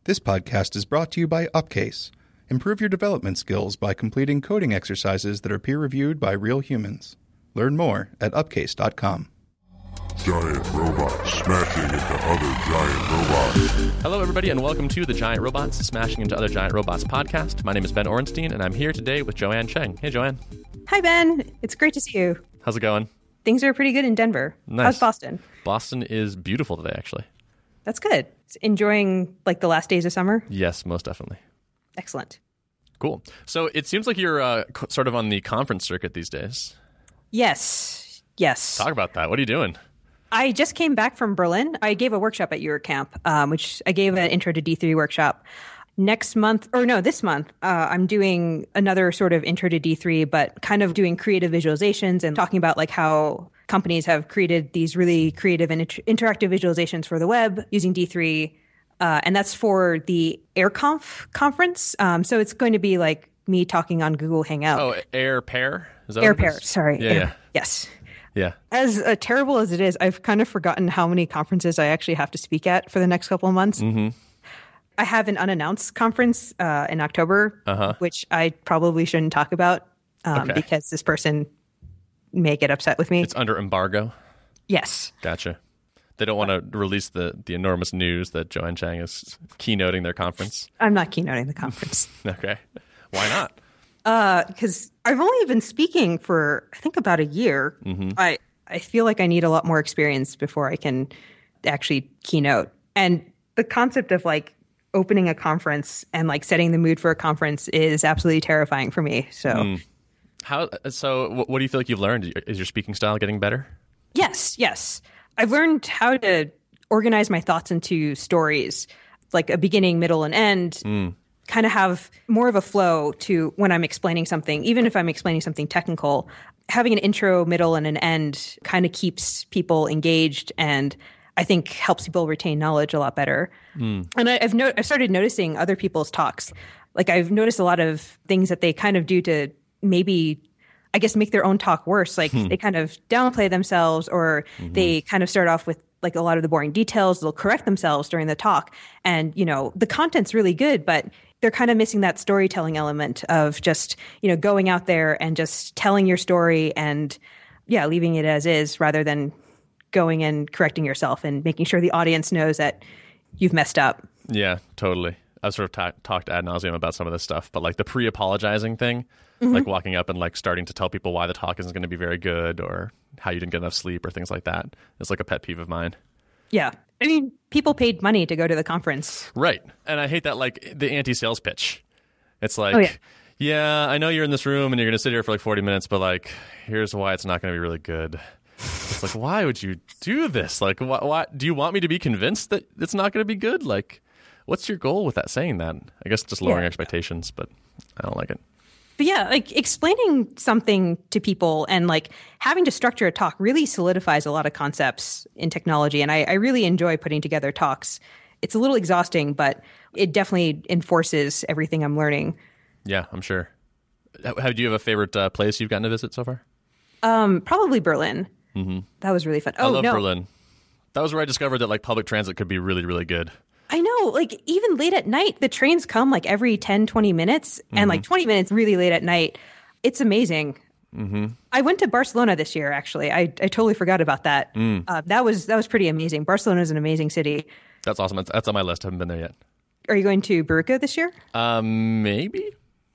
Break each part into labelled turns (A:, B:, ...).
A: This podcast is brought to you by Upcase. Improve your development skills by completing coding exercises that are peer-reviewed by real humans. Learn more at upcase.com.
B: Giant robots smashing into other giant robots.
C: Hello, everybody, and welcome to the Giant Robots Smashing into Other Giant Robots podcast. My name is Ben Orenstein, and I'm here today with Joanne Cheng. Hey, Joanne.
D: Hi, Ben. It's great to see you.
C: How's it going?
D: Things are pretty good in Denver.
C: Nice.
D: How's Boston?
C: Boston is beautiful today, actually.
D: That's good. Enjoying like the last days of summer?
C: Yes, most definitely.
D: Excellent.
C: Cool. So it seems like you're sort of on the conference circuit these days.
D: Yes.
C: Talk about that. What are you doing?
D: I just came back from Berlin. I gave a workshop at Eurocamp, which I gave an intro to D3 workshop. This month, I'm doing another sort of intro to D3, but kind of doing creative visualizations and talking about like how companies have created these really creative and interactive visualizations for the web using D3. And that's for the AirConf conference. So it's going to be like me talking on Google Hangout.
C: Oh, AirPair? Is that
D: AirPair, sorry.
C: Yeah.
D: Yes.
C: Yeah.
D: As terrible as it is, I've kind of forgotten how many conferences I actually have to speak at for the next couple of months.
C: Mm-hmm.
D: I have an unannounced conference in October, which I probably shouldn't talk about because this person may get upset with me.
C: It's under embargo?
D: Yes.
C: Gotcha. They don't want to release the enormous news that Joanne Cheng is keynoting their conference?
D: I'm not keynoting the conference.
C: Okay. Why not?
D: Because I've only been speaking for, I think, about a year.
C: Mm-hmm.
D: I feel like I need a lot more experience before I can actually keynote. And the concept of like opening a conference and like setting the mood for a conference is absolutely terrifying for me. So,
C: what do you feel like you've learned? Is your speaking style getting better?
D: Yes. I've learned how to organize my thoughts into stories, like a beginning, middle, and end. Kind of have more of a flow to when I'm explaining something, even if I'm explaining something technical. Having an intro, middle, and an end kind of keeps people engaged and I think helps people retain knowledge a lot better. And I've started noticing other people's talks. Like I've noticed a lot of things that they kind of do to maybe, I guess, make their own talk worse. Like they kind of downplay themselves or they kind of start off with like a lot of the boring details. They'll correct themselves during the talk. And, you know, the content's really good, but they're kind of missing that storytelling element of just, you know, going out there and just telling your story and, leaving it as is rather than going and correcting yourself and making sure the audience knows that you've messed up.
C: Yeah, totally. I've sort of talked ad nauseum about some of this stuff, but like the pre-apologizing thing, like walking up and like starting to tell people why the talk isn't going to be very good or how you didn't get enough sleep or things like that. It's like a pet peeve of mine.
D: Yeah. I mean, people paid money to go to the conference.
C: Right. And I hate that, like, the anti-sales pitch. It's like, yeah, I know you're in this room and you're going to sit here for like 40 minutes, but like, here's why it's not going to be really good. It's like, why would you do this? Like, why do you want me to be convinced that it's not going to be good? Like, what's your goal with that saying that? I guess just lowering expectations, but I don't like it.
D: But yeah, like explaining something to people and like having to structure a talk really solidifies a lot of concepts in technology. And I really enjoy putting together talks. It's a little exhausting, but it definitely enforces everything I'm learning.
C: Yeah, I'm sure. Do you have a favorite place you've gotten to visit so far?
D: Probably Berlin. Mm-hmm. That was really fun.
C: I love Berlin. That was where I discovered that like public transit could be really, really good.
D: I know, like even late at night, the trains come like every 10, 20 minutes and like 20 minutes really late at night. It's amazing. I went to Barcelona this year, actually. I totally forgot about that. That was pretty amazing. Barcelona is an amazing city.
C: That's awesome. That's on my list. I haven't been there yet.
D: Are you going to Baruca this year?
C: Maybe.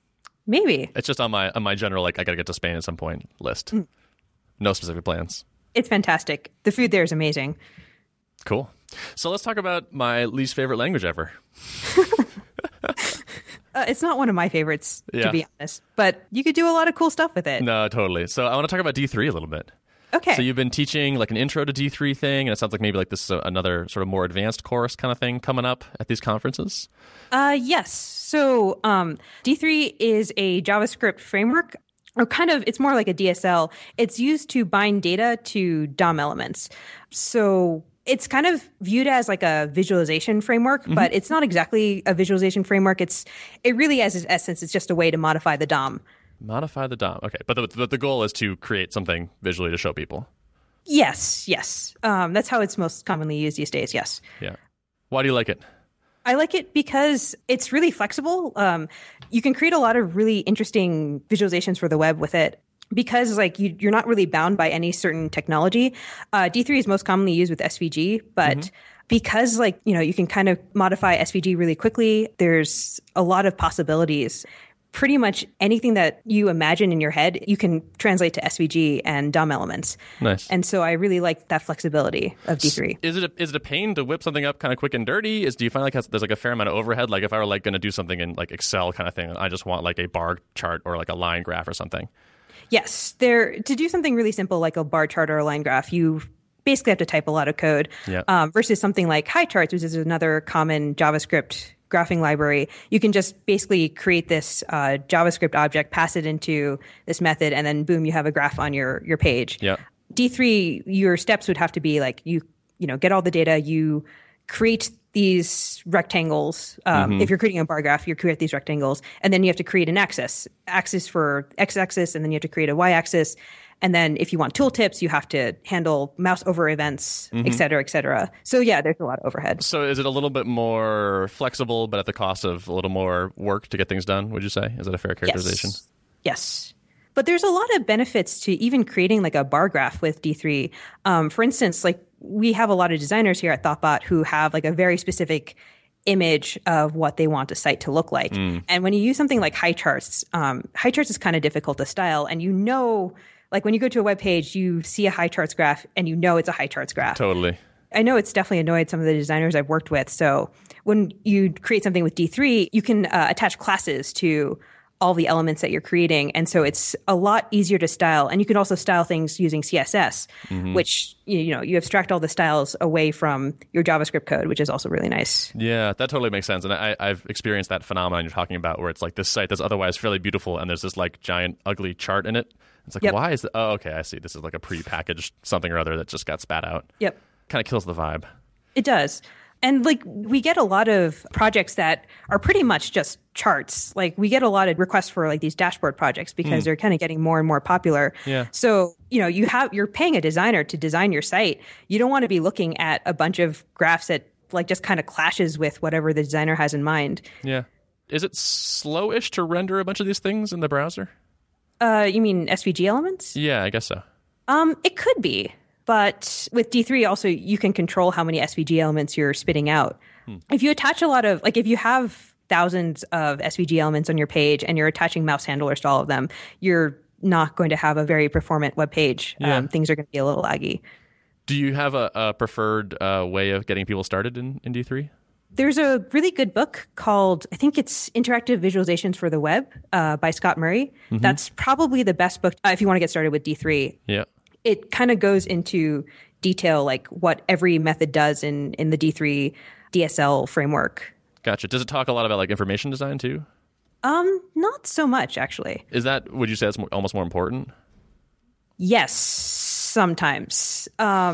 D: It's
C: just on my general, like, I got to get to Spain at some point list. No specific plans.
D: It's fantastic. The food there is amazing.
C: Cool. So let's talk about my least favorite language ever.
D: It's not one of my favorites, to be honest. But you could do a lot of cool stuff with it.
C: No, totally. So I want to talk about D3 a little bit.
D: Okay.
C: So you've been teaching like an intro to D3 thing, and it sounds like maybe like this is another sort of more advanced course kind of thing coming up at these conferences?
D: Yes. So D3 is a JavaScript framework. Or kind of, it's more like a DSL. It's used to bind data to DOM elements. So it's kind of viewed as like a visualization framework, but it's not exactly a visualization framework. It really, as its essence, it's just a way to modify the DOM.
C: Modify the DOM. Okay, but the goal is to create something visually to show people.
D: Yes. That's how it's most commonly used these days, yes.
C: Yeah. Why do you like it?
D: I like it because it's really flexible. You can create a lot of really interesting visualizations for the web with it. Because like you're not really bound by any certain technology. D3 is most commonly used with SVG, but because like, you can kind of modify SVG really quickly, there's a lot of possibilities. Pretty much anything that you imagine in your head, you can translate to SVG and DOM elements.
C: Nice.
D: And so I really like that flexibility of D3.
C: Is it a pain to whip something up kind of quick and dirty? Do you find like there's like a fair amount of overhead? Like if I were like going to do something in like Excel kind of thing, I just want like a bar chart or like a line graph or something.
D: Yes, to do something really simple like a bar chart or a line graph, you basically have to type a lot of code. Versus something like HiCharts, which is another common JavaScript graphing library. You can just basically create this JavaScript object, pass it into this method, and then boom, you have a graph on your page.
C: Yeah.
D: D3, your steps would have to be like you get all the data, you create these rectangles. If you're creating a bar graph, you create these rectangles, and then you have to create an axis for x-axis, and then you have to create a y-axis. And then if you want tooltips, you have to handle mouse over events, et cetera, et cetera. So yeah, there's a lot of overhead.
C: So is it a little bit more flexible, but at the cost of a little more work to get things done, would you say? Is that a fair characterization?
D: Yes. But there's a lot of benefits to even creating like a bar graph with D3. For instance, like we have a lot of designers here at Thoughtbot who have like a very specific image of what they want a site to look like. And when you use something like HiCharts, HiCharts is kind of difficult to style. And like when you go to a web page, you see a HiCharts graph and it's a HiCharts graph.
C: Totally.
D: I know it's definitely annoyed some of the designers I've worked with. So when you create something with D3, you can attach classes to all the elements that you're creating. And so it's a lot easier to style. And you can also style things using CSS, which, you abstract all the styles away from your JavaScript code, which is also really nice.
C: Yeah, that totally makes sense. And I've experienced that phenomenon you're talking about where it's like this site that's otherwise fairly beautiful and there's this like giant ugly chart in it. It's like, why is that? Oh, okay, I see. This is like a pre-packaged something or other that just got spat out.
D: Yep.
C: Kind of kills the vibe.
D: It does. And like we get a lot of projects that are pretty much just charts. Like we get a lot of requests for like these dashboard projects because they're kind of getting more and more popular.
C: Yeah.
D: So, you're paying a designer to design your site. You don't want to be looking at a bunch of graphs that like just kind of clashes with whatever the designer has in mind.
C: Yeah. Is it slowish to render a bunch of these things in the browser?
D: You mean SVG elements?
C: Yeah, I guess so.
D: It could be. But with D3 also, you can control how many SVG elements you're spitting out. If you attach if you have thousands of SVG elements on your page and you're attaching mouse handlers to all of them, you're not going to have a very performant web page. Things are going to be a little laggy.
C: Do you have a preferred way of getting people started in D3?
D: There's a really good book called, I think it's Interactive Visualizations for the Web by Scott Murray. That's probably the best book if you want to get started with D3.
C: Yeah.
D: It kind of goes into detail, like what every method does in the D3 DSL framework.
C: Gotcha. Does it talk a lot about like information design too?
D: Not so much, actually.
C: Would you say that's almost more important?
D: Yes, sometimes.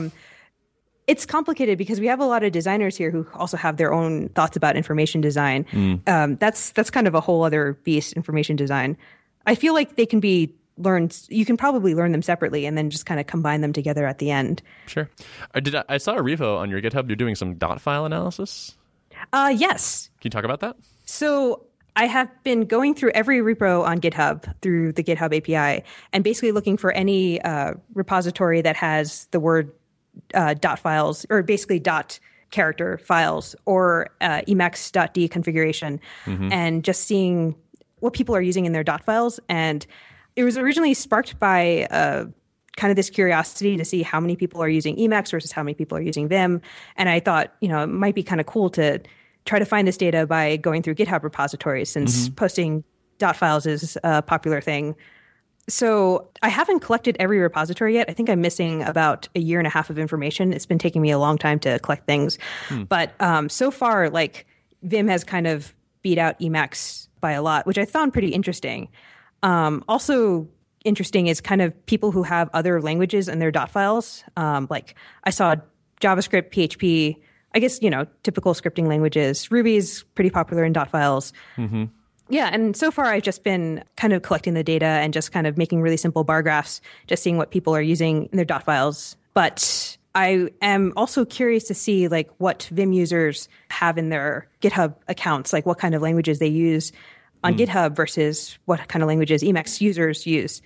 D: It's complicated because we have a lot of designers here who also have their own thoughts about information design. That's kind of a whole other beast, information design. I feel like they can be learned. You can probably learn them separately and then just kind of combine them together at the end.
C: Sure. I saw a repo on your GitHub. You're doing some dot file analysis?
D: Yes.
C: Can you talk about that?
D: So I have been going through every repo on GitHub through the GitHub API and basically looking for any repository that has the word dot files, or basically dot character files, or Emacs.d configuration, and just seeing what people are using in their dot files. And it was originally sparked by kind of this curiosity to see how many people are using Emacs versus how many people are using Vim. And I thought, it might be kind of cool to try to find this data by going through GitHub repositories, since posting dot files is a popular thing. So I haven't collected every repository yet. I think I'm missing about a year and a half of information. It's been taking me a long time to collect things. But so far, like Vim has kind of beat out Emacs by a lot, which I found pretty interesting. Also interesting is kind of people who have other languages in their dot files. Like I saw JavaScript, PHP, I guess, typical scripting languages. Ruby's pretty popular in dot files. Yeah, and so far I've just been kind of collecting the data and just kind of making really simple bar graphs, just seeing what people are using in their dot files. But I am also curious to see like what Vim users have in their GitHub accounts, like what kind of languages they use on GitHub versus what kind of languages Emacs users use.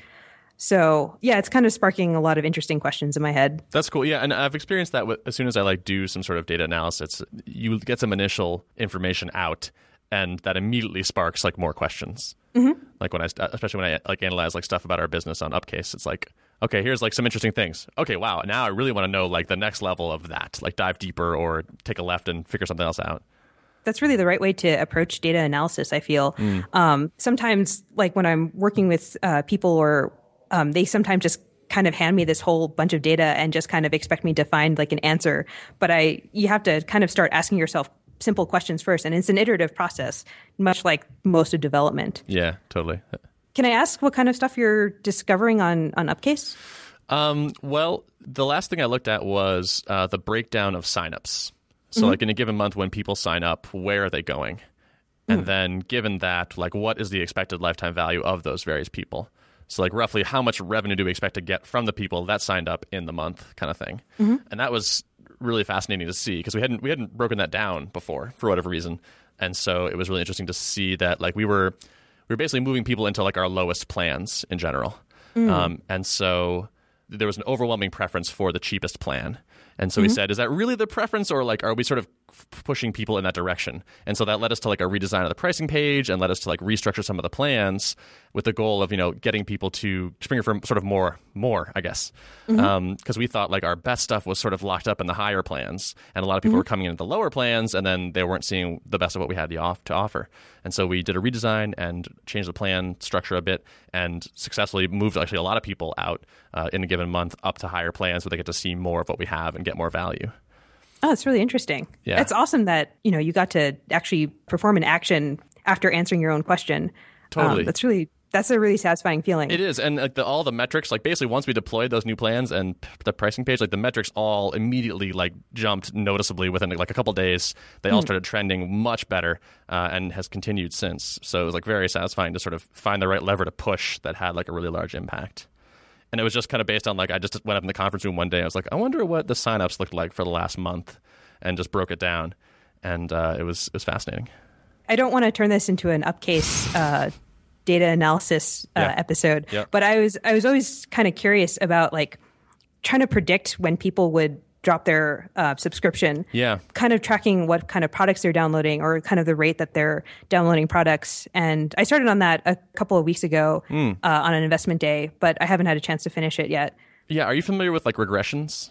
D: So yeah, it's kind of sparking a lot of interesting questions in my head.
C: That's cool. Yeah, and I've experienced that as soon as I like do some sort of data analysis, you get some initial information out, and that immediately sparks like more questions. Like especially when I like analyze like stuff about our business on Upcase, it's like, okay, here's like some interesting things. Okay, wow, now I really want to know like the next level of that, like dive deeper or take a left and figure something else out.
D: That's really the right way to approach data analysis, I feel. Sometimes like when I'm working with people or they sometimes just kind of hand me this whole bunch of data and just kind of expect me to find like an answer. But you have to kind of start asking yourself simple questions first. And it's an iterative process, much like most of development.
C: Yeah, totally.
D: Can I ask what kind of stuff you're discovering on Upcase?
C: Well, the last thing I looked at was the breakdown of signups. So like in a given month when people sign up, where are they going? And then given that, like what is the expected lifetime value of those various people? So like roughly how much revenue do we expect to get from the people that signed up in the month kind of thing. And that was really fascinating to see because we hadn't broken that down before for whatever reason. And so it was really interesting to see that like we were basically moving people into like our lowest plans in general. And so there was an overwhelming preference for the cheapest plan. And so we said, is that really the preference, or like are we sort of pushing people in that direction? And so that led us to like a redesign of the pricing page and led us to like restructure some of the plans with the goal of, getting people to spring for sort of more, I guess. Because we thought like our best stuff was sort of locked up in the higher plans, and a lot of people were coming into the lower plans, and then they weren't seeing the best of what we had to offer. And so we did a redesign and changed the plan structure a bit, and successfully moved actually a lot of people out in a given month up to higher plans so they get to see more of what we have and get more value.
D: Oh, it's really interesting.
C: Yeah.
D: It's awesome that, you got to actually perform an action after answering your own question.
C: Totally.
D: That's a really satisfying feeling.
C: It is. And like all the metrics, like basically once we deployed those new plans and the pricing page, like the metrics all immediately like jumped noticeably within like a couple of days. They all started trending much better and has continued since. So it was like very satisfying to sort of find the right lever to push that had like a really large impact. And it was just kind of based on like I just went up in the conference room one day. I was like, I wonder what the signups looked like for the last month, and just broke it down. And it was fascinating.
D: I don't want to turn this into an Upcase data analysis episode, but I was always kind of curious about like trying to predict when people would drop their subscription. Yeah, kind of tracking what kind of products they're downloading or kind of the rate that they're downloading products. And I started on that a couple of weeks ago on an investment day, but I haven't had a chance to finish it yet.
C: Yeah, are you familiar with like regressions?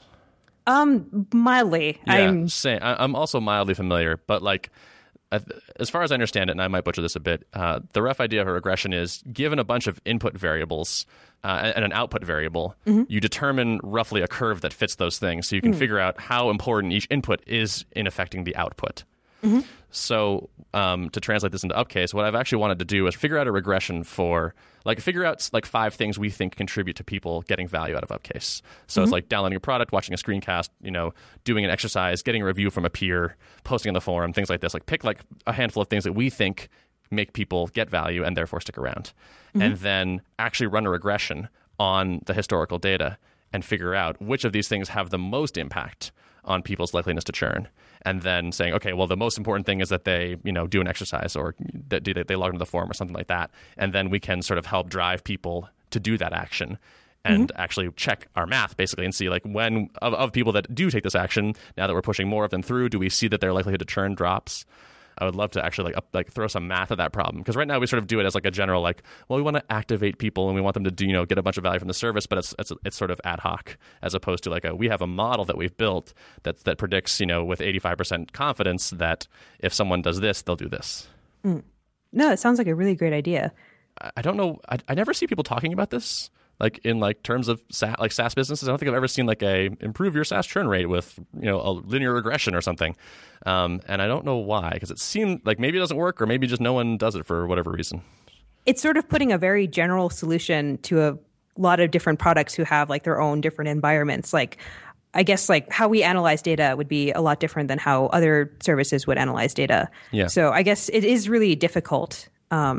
D: Mildly.
C: Yeah, same. I'm also mildly familiar, but like as far as I understand it, and I might butcher this a bit, the rough idea of a regression is given a bunch of input variables and an output variable, you determine roughly a curve that fits those things, so you can figure out how important each input is in affecting the output. So to translate this into Upcase, what I've actually wanted to do is figure out a regression for, like, figure out like 5 things we think contribute to people getting value out of Upcase. So it's like downloading a product, watching a screencast, doing an exercise, getting a review from a peer, posting on the forum, things like this. Like pick like a handful of things that we think make people get value and therefore stick around. And then actually run a regression on the historical data and figure out which of these things have the most impact on people's likeliness to churn. And then saying, okay, well, the most important thing is that they, do an exercise or that they log into the forum or something like that. And then we can sort of help drive people to do that action and actually check our math basically and see like when of people that do take this action, now that we're pushing more of them through, do we see that their likelihood to churn drops? I would love to actually like throw some math at that problem, because right now we sort of do it as like a general like, well, we want to activate people and we want them to do, get a bunch of value from the service, but it's sort of ad hoc, as opposed to like we have a model that we've built that predicts with 85% confidence that if someone does this, they'll do this.
D: No, it sounds like a really great idea.
C: I don't know. I never see people talking about this. Like in like terms of SaaS businesses, I don't think I've ever seen like improve your SaaS churn rate with a linear regression or something, and I don't know why, because it seemed like maybe it doesn't work, or maybe just no one does it for whatever reason.
D: It's sort of putting a very general solution to a lot of different products who have like their own different environments. Like I guess like how we analyze data would be a lot different than how other services would analyze data. Yeah. So I guess it is really difficult.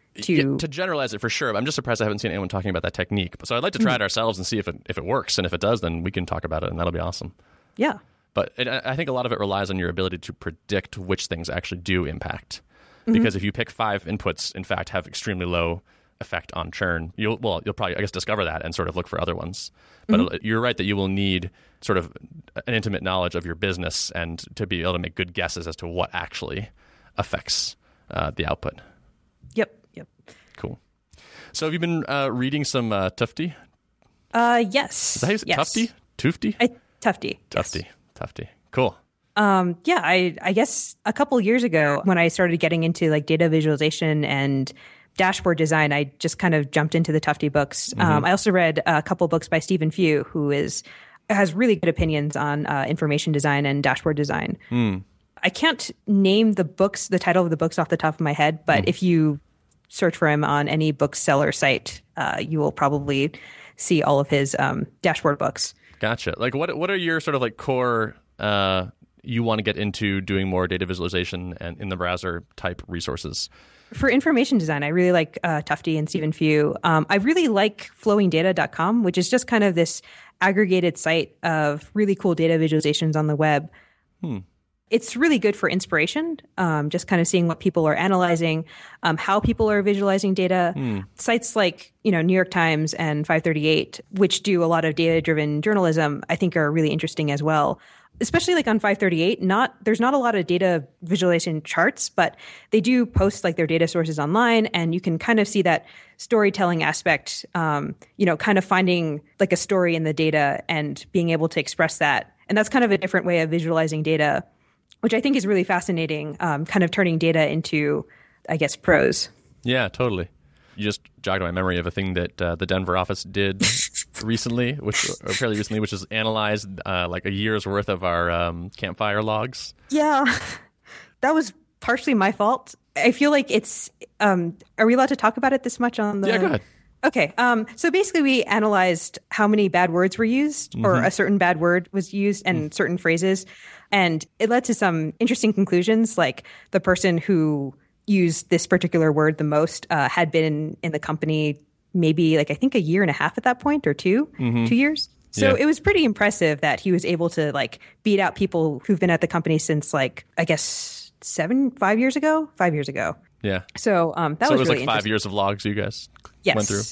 D: to
C: generalize it for sure. But I'm just surprised I haven't seen anyone talking about that technique. So I'd like to try it ourselves and see if it works. And if it does, then we can talk about it, and that'll be awesome.
D: Yeah.
C: But I think a lot of it relies on your ability to predict which things actually do impact. Because if you pick 5 inputs, in fact, have extremely low effect on churn, you'll probably, I guess, discover that and sort of look for other ones. But you're right that you will need sort of an intimate knowledge of your business and to be able to make good guesses as to what actually affects the output.
D: Yep.
C: Cool. So have you been reading some Tufte?
D: Yes.
C: Is that how you say Tufte? Tufte?
D: Tufte.
C: Tufte. Tufte. Cool.
D: Yeah, I guess a couple years ago when I started getting into like data visualization and dashboard design, I just kind of jumped into the Tufte books. I also read a couple books by Stephen Few, who has really good opinions on information design and dashboard design. I can't name the title of the books off the top of my head, but if you search for him on any bookseller site, you will probably see all of his dashboard books.
C: Gotcha. Like what are your sort of like core you want to get into doing more data visualization and in the browser type resources?
D: For information design, I really like Tufte and Stephen Few. I really like flowingdata.com, which is just kind of this aggregated site of really cool data visualizations on the web. It's really good for inspiration, just kind of seeing what people are analyzing, how people are visualizing data. Sites like, New York Times and 538, which do a lot of data-driven journalism, I think are really interesting as well. Especially like on 538, there's not a lot of data visualization charts, but they do post like their data sources online, and you can kind of see that storytelling aspect, kind of finding like a story in the data and being able to express that. And that's kind of a different way of visualizing data, which I think is really fascinating, kind of turning data into, I guess, prose.
C: Yeah, totally. You just jogged my memory of a thing that the Denver office did fairly recently, which is analyzed like a year's worth of our campfire logs.
D: Yeah, that was partially my fault. I feel like it's. Are we allowed to talk about it this much on the?
C: Yeah, go ahead.
D: Okay. So basically, we analyzed how many bad words were used, or a certain bad word was used, and certain phrases, and it led to some interesting conclusions. Like the person who used this particular word the most had been in the company maybe like I think a year and a half at that point, or 2 years. So it was pretty impressive that he was able to like beat out people who've been at the company since like I guess 5 years ago.
C: Yeah.
D: So that was
C: it was
D: really
C: like 5 years of logs you guys went through.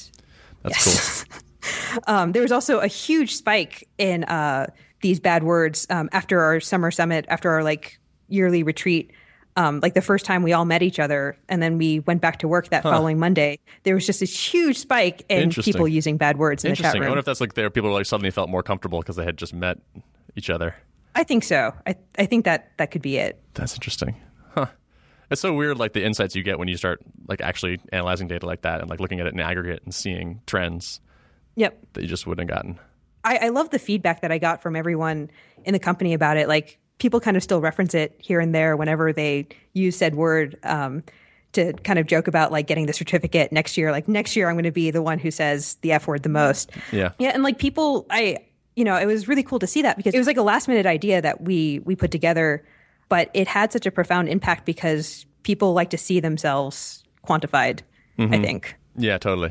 C: That's
D: cool. There was also a huge spike in these bad words after our summer summit, after our like yearly retreat. Like the first time we all met each other, and then we went back to work that following Monday, there was just this huge spike in people using bad words in the chat room.
C: I wonder if that's like people like suddenly felt more comfortable because they had just met each other.
D: I think so. I think that could be it.
C: That's interesting. Huh. It's so weird, like the insights you get when you start like actually analyzing data like that and like looking at it in aggregate and seeing trends. Yep. That you just wouldn't have gotten.
D: I love the feedback that I got from everyone in the company about it. Like, people kind of still reference it here and there whenever they use said word to kind of joke about like getting the certificate next year. Like next year, I'm going to be the one who says the F word the most. Yeah. And like people, it was really cool to see that because it was like a last minute idea that we put together, but it had such a profound impact because people like to see themselves quantified, I think.
C: Yeah, totally.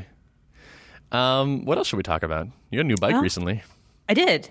C: What else should we talk about? You got a new bike recently.
D: I did.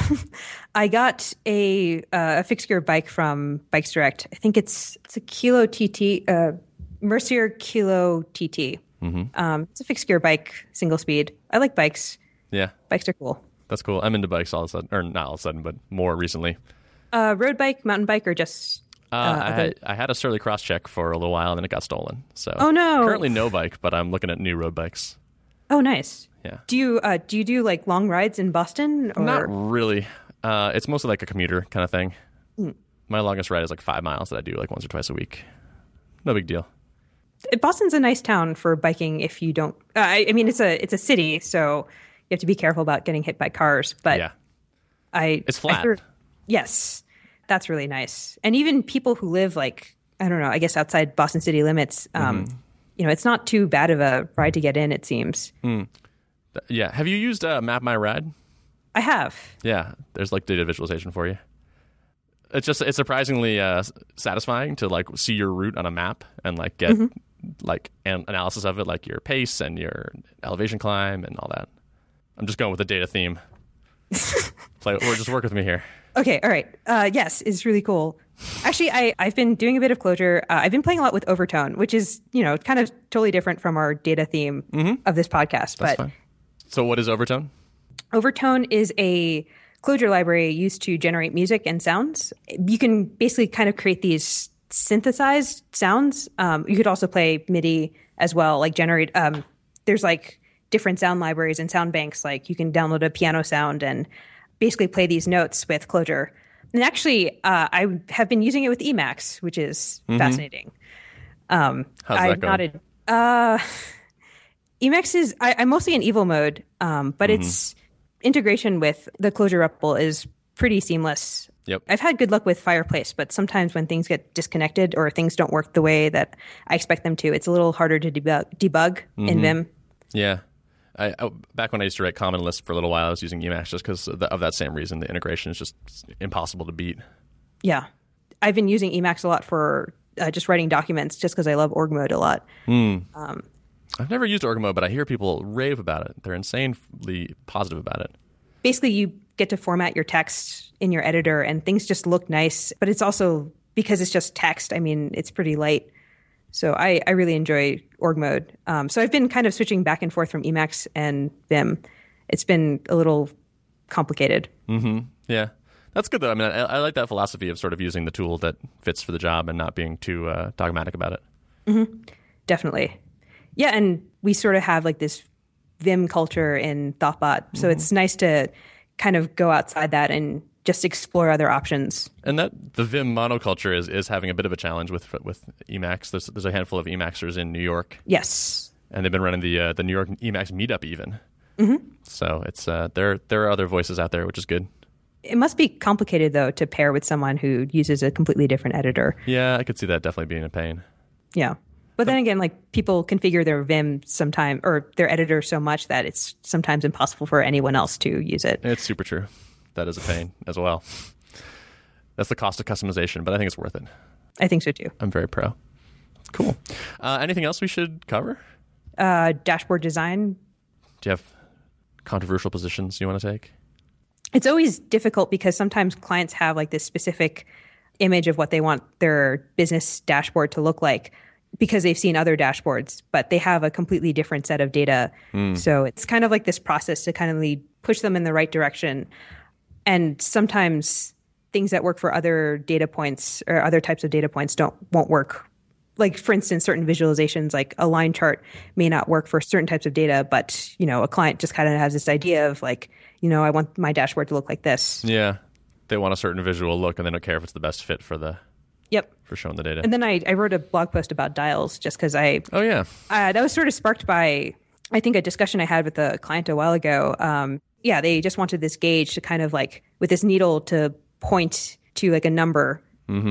D: I got a fixed gear bike from Bikes Direct. I think it's a Kilo TT, Mercier Kilo TT. It's a fixed gear bike, single speed. I like bikes. Yeah, bikes are cool.
C: That's cool. I'm into bikes all of a sudden, or not all of a sudden, but more recently.
D: Road bike, mountain bike, or just?
C: I had a Surly Crosscheck for a little while, and then it got stolen. So currently no bike, but I'm looking at new road bikes.
D: Oh, nice.
C: Yeah.
D: Do you do like long rides in Boston? Or?
C: Not really. It's mostly like a commuter kind of thing. My longest ride is like 5 miles that I do like once or twice a week. No big deal.
D: Boston's a nice town for biking if you don't. I mean, it's a city, so you have to be careful about getting hit by cars. But yeah,
C: it's flat.
D: Yes, that's really nice. And even people who live like I don't know, I guess outside Boston city limits. It's not too bad of a ride to get in, it seems.
C: Yeah. Have you used Map My Ride?
D: I have.
C: Yeah. There's like data visualization for you. It's surprisingly satisfying to like see your route on a map and like get like analysis of it, like your pace and your elevation climb and all that. I'm just going with the data theme. Or just work with me here.
D: Okay, all right. Yes, it's really cool. Actually, I've been doing a bit of Clojure. I've been playing a lot with Overtone, which is, kind of totally different from our data theme of this podcast.
C: That's fine. So what is Overtone?
D: Overtone is a Clojure library used to generate music and sounds. You can basically kind of create these synthesized sounds. You could also play MIDI as well, like generate, there's like different sound libraries and sound banks. Like you can download a piano sound and basically play these notes with Clojure. And actually, I have been using it with Emacs, which is fascinating.
C: How's that going?
D: Emacs is, I'm mostly in Evo mode, but its integration with the Clojure REPL is pretty seamless.
C: Yep.
D: I've had good luck with Fireplace, but sometimes when things get disconnected or things don't work the way that I expect them to, it's a little harder to debug in Vim.
C: Yeah. I back when I used to write common lists for a little while, I was using Emacs just because of that same reason. The integration is just impossible to beat.
D: Yeah. I've been using Emacs a lot for just writing documents just because I love org mode a lot.
C: I've never used org mode, but I hear people rave about it. They're insanely positive about it.
D: Basically, you get to format your text in your editor and things just look nice, but it's also, because it's just text, I mean, it's pretty light. So I really enjoy org mode. So I've been kind of switching back and forth from Emacs and Vim. It's been a little complicated.
C: Yeah. That's good, though. I mean, I like that philosophy of sort of using the tool that fits for the job and not being too dogmatic about it.
D: Definitely. Yeah, and we sort of have like this Vim culture in Thoughtbot. So it's nice to kind of go outside that and just explore other options. And
C: that the Vim monoculture is having a bit of a challenge with Emacs. There's a handful of Emacsers in New York.
D: Yes.
C: And they've been running the New York Emacs meetup even. So it's there are other voices out there, which is good.
D: It must be complicated, though, to pair with someone who uses a completely different editor.
C: Yeah, I could see that definitely being a pain.
D: Yeah. But then again, like people configure their Vim sometime or their editor so much that it's sometimes impossible for anyone else to use it.
C: It's super true. That is a pain as well. That's the cost of customization, but I think it's worth it.
D: I think so too.
C: I'm very pro. Cool. Anything else we should cover?
D: Dashboard design.
C: Do you have controversial positions you want to take?
D: It's always difficult because sometimes clients have like this specific image of what they want their business dashboard to look like because they've seen other dashboards, but they have a completely different set of data. So it's kind of like this process to kind of push them in the right direction. And sometimes things that work for other data points or other types of data points won't work. Like, for instance, certain visualizations, like a line chart may not work for certain types of data, but, a client just kind of has this idea of like, I want my dashboard to look like this.
C: Yeah. They want a certain visual look and they don't care if it's the best fit for for showing the data.
D: And then I wrote a blog post about dials just because that was sort of sparked by, I think, a discussion I had with a client a while ago. They just wanted this gauge to kind of like with this needle to point to like a number.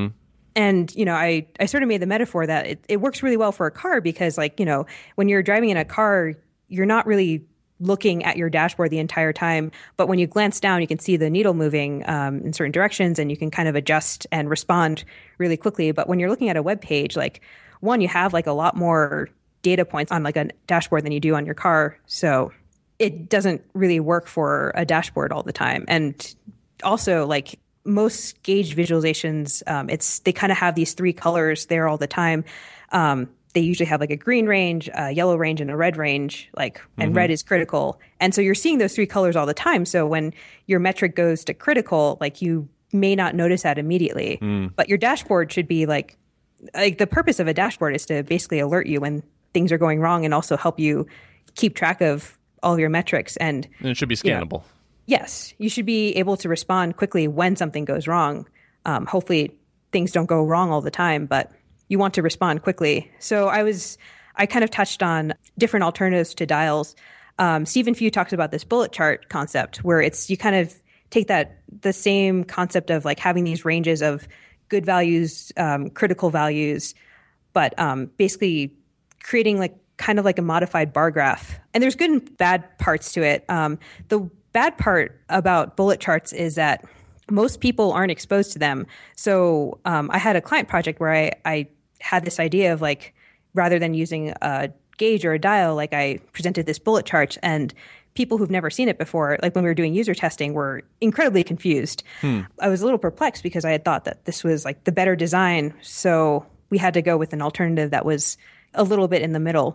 D: And, I sort of made the metaphor that it works really well for a car because like, when you're driving in a car, you're not really looking at your dashboard the entire time. But when you glance down, you can see the needle moving in certain directions and you can kind of adjust and respond really quickly. But when you're looking at a web page, like one, you have like a lot more data points on like a dashboard than you do on your car. So it doesn't really work for a dashboard all the time. And also like most gauged visualizations, they kind of have these three colors there all the time. They usually have like a green range, a yellow range, and a red range, and red is critical. And so you're seeing those three colors all the time. So when your metric goes to critical, like you may not notice that immediately. But your dashboard should be like the purpose of a dashboard is to basically alert you when things are going wrong and also help you keep track of all of your metrics. And
C: it should be scannable.
D: Yes, you should be able to respond quickly when something goes wrong. Hopefully things don't go wrong all the time, but you want to respond quickly. So I kind of touched on different alternatives to dials. Stephen Few talks about this bullet chart concept where you kind of take the same concept of like having these ranges of good values, critical values, but basically creating like kind of like a modified bar graph. And there's good and bad parts to it. The bad part about bullet charts is that most people aren't exposed to them. So I had a client project where I had this idea of like rather than using a gauge or a dial, like I presented this bullet chart, and people who've never seen it before, like when we were doing user testing, were incredibly confused. I was a little perplexed because I had thought that this was like the better design. So we had to go with an alternative that was a little bit in the middle.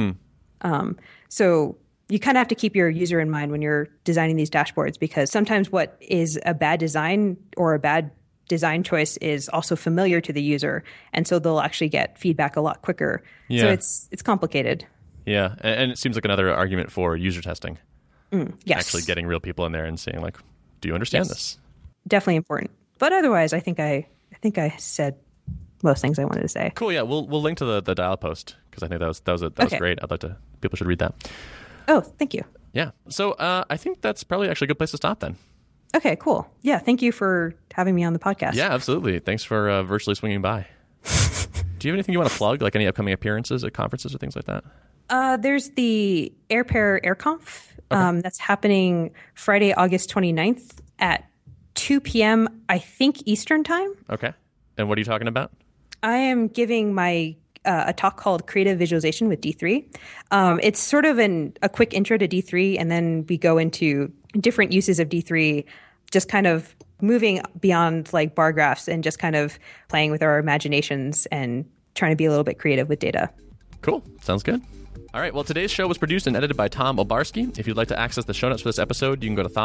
D: So you kind of have to keep your user in mind when you're designing these dashboards, because sometimes what is a bad design or a bad design choice is also familiar to the user. And so they'll actually get feedback a lot quicker.
C: Yeah.
D: So it's complicated.
C: Yeah, and it seems like another argument for user testing.
D: Yes.
C: Actually getting real people in there and saying, like, do you understand this?
D: Definitely important. But otherwise, I think I said most things I wanted to say.
C: Cool, yeah. We'll link to the dial post, because I think that was great. People should read that.
D: Oh, thank you.
C: Yeah. So I think that's probably actually a good place to stop then.
D: Okay, cool. Yeah, thank you for having me on the podcast.
C: Yeah, absolutely. Thanks for virtually swinging by. Do you have anything you want to plug, like any upcoming appearances at conferences or things like that?
D: There's the AirPair AirConf. That's happening Friday, August 29th at 2 p.m., I think, Eastern time.
C: Okay. And what are you talking about?
D: I am giving my a talk called Creative Visualization with D3. It's sort of a quick intro to D3, and then we go into different uses of D3, just kind of moving beyond like bar graphs and just kind of playing with our imaginations and trying to be a little bit creative with data.
C: Cool. Sounds good. All right. Well, today's show was produced and edited by Tom Obarski. If you'd like to access the show notes for this episode, you can go to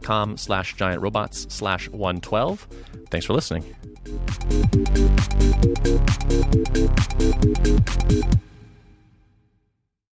C: thoughtbot.com/giantrobots/112. Thanks for listening.